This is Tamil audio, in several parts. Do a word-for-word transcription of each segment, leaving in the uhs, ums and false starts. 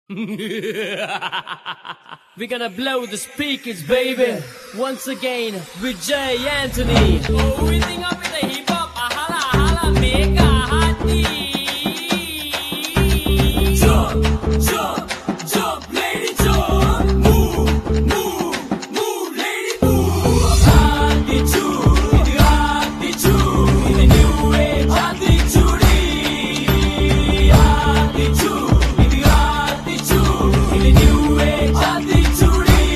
We're gonna blow the speakers, baby. Once again with Jay Anthony. Oh, we sing up with the hip hop. Ahala, ahala, make a hearty. Jump, jump, jump, lady, jump. Move, move, move, lady, move. Hearty choo, hearty choo. In the new age, hearty choo. Hearty choo, hearty choo. In the new age, hearty choo.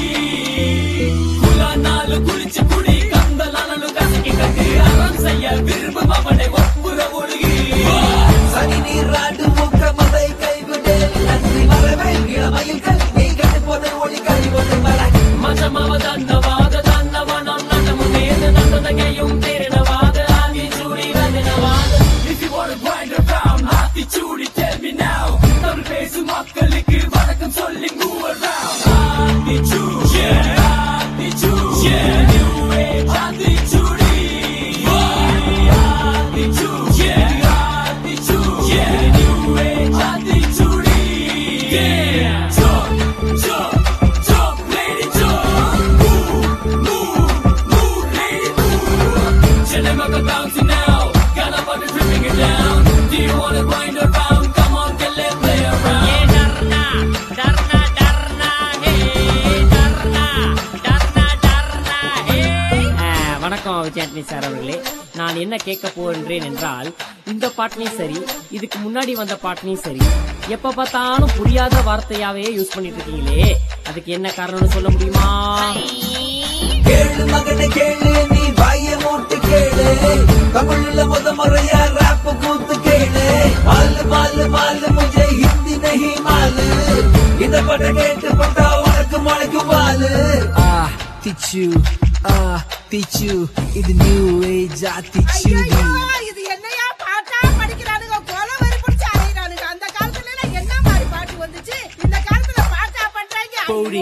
Kulanalu kulichi kudi, kandalanalu kasiki kati. Aram sayya virbu mavane vappura ulugi. Sani neeradu mukka madai kaivude. Nandri marave ilamayilkal nee katti podai oli kali vonu malai. Majamava dannavada dannavanam nadamu neda nandadagayum terenavada aati chudi vadinavada. If you wanna grind around aati chudi, tell me now. Tamil pesu makkalukku vanakkam solli move around. Aati chudi, yeah, aati chudi, yeah, new age aati chudi. Aati chudi, yeah, aati chudi, yeah, new age aati chudi. Yeah, jump, jump, jump, lady, jump. Move, move, move, lady, move. Chillimaka bouncing now, got a body dripping it down. Do you wanna grind around? Come on, get let play around. Yeah, darna, darna, darna, hey, darna, darna, darna, hey. வணக்கம் விஜயாத்மி சார் அவர்களே. நான் என்ன கேட்க போகின்றேன் என்றால், இந்த பாட்டினையும் சரி, இதுக்கு முன்னாடி வந்த பாட்டினையும் சரி, எப்ப பார்த்தாலும் புரியாத வார்த்தையாவே யூஸ் பண்ணிட்டு இருக்கீங்களே, அதுக்கு என்ன காரணம்னு சொல்ல முடியுமா? கேளு மகனே கேளு, நீ வாயை மூட்டு கேளு. தமிழ்ல முத முறையா ராப் கூத்து கேளு. மாலு மாலு மாலு முझे हिंदी नहीं मालू. இந்த பாட்டை கேட்டு பார்த்தா உனக்கு முளைக்கும் வாலு. ஆ திச்சு ஆ திச்சு இது நியூ ஏஜ் ஆ திச்சு. இது என்னையா பாட்டா படிக்கிறானுங்க, கொலை வரி பிடிச்சு அலையிறானுங்க. அந்த காலத்துல எல்லாம் என்ன மாதிரி பாட்டு வந்துச்சு, இந்த காலத்துல பாட்டா பண்றாங்க. போடி.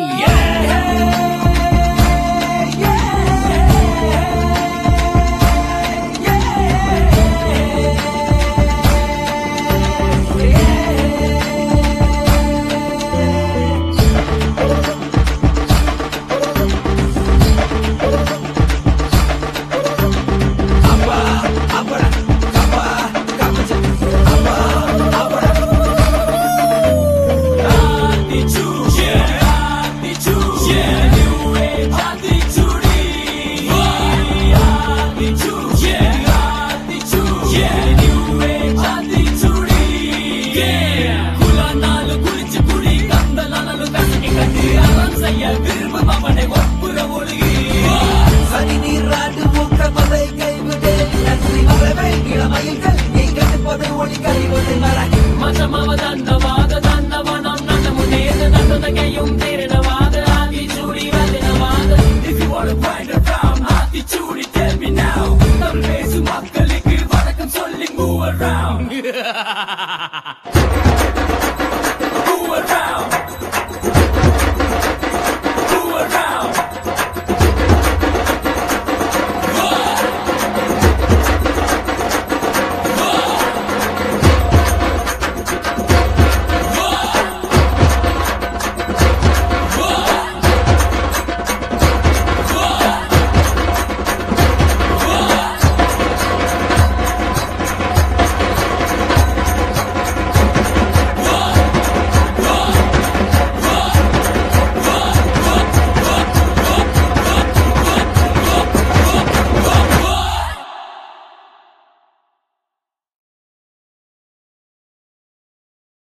சனி நீராடு மூக்க மதை கைவிடு. நன்றி மரபை இளமயில்கள் நீ கட்டு போதை ஒளி கறி ஒளி மலை. மஜமாவ தன்னவாத தன்னவனம் நன்னமு நேத நன்னதகையும் தேரினவாத ஆதி சூடி வதினவாத. If you wanna grind around ஆதி சூடி, tell me now. தமிழ் பேசும் மக்களுக்கு வணக்கம் சொல்லி move around.